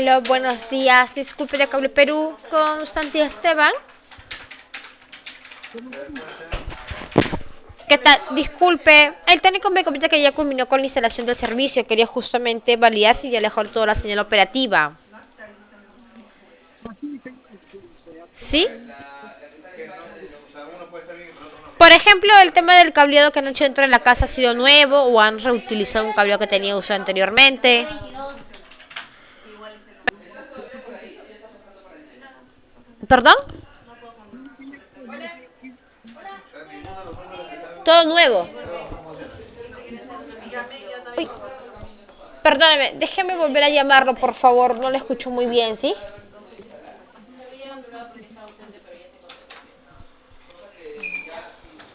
Aló, buenos días. Disculpe de Cable Perú con Santi Esteban. ¿Qué tal? Disculpe, el técnico me comenta que ya culminó con la instalación del servicio. Quería justamente validar si ya le dejó toda la señal operativa. ¿Sí? Por ejemplo, el tema del cableado que han hecho dentro de la casa ha sido nuevo o han reutilizado un cableado que tenía usado anteriormente. ¿Perdón? Todo nuevo. Uy, perdóneme, déjeme volver a llamarlo, por favor. No le escucho muy bien, ¿sí?